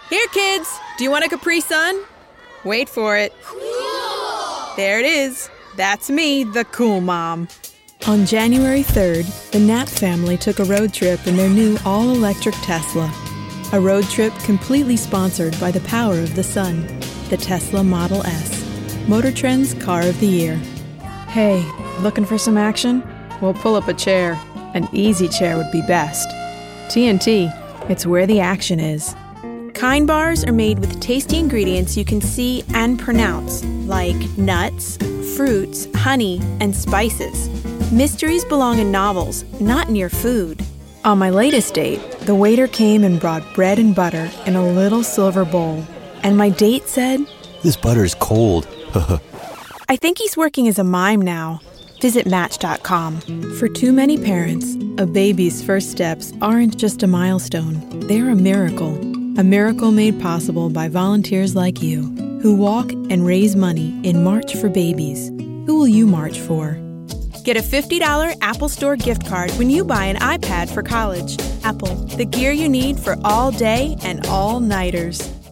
Here, kids. Do you want a Capri Sun? Wait for it. Cool! There it is. That's me, the cool mom. On January 3rd, the Knapp family took a road trip in their new all-electric Tesla. A road trip completely sponsored by the power of the sun, the Tesla Model S, Motor Trend's Car of the Year. Hey, looking for some action? We'll pull up a chair. An easy chair would be best. TNT, it's where the action is. Kind bars are made with tasty ingredients you can see and pronounce, like nuts, fruits, honey, and spices. Mysteries belong in novels, not near food. On my latest date, the waiter came and brought bread and butter in a little silver bowl. And my date said, "This butter is cold." I think he's working as a mime now. Visit Match.com. For too many parents, a baby's first steps aren't just a milestone. They're a miracle. A miracle made possible by volunteers like you, who walk and raise money in March for Babies. Who will you march for? Get a $50 Apple Store gift card when you buy an iPad for college. Apple, the gear you need for all day and all-nighters.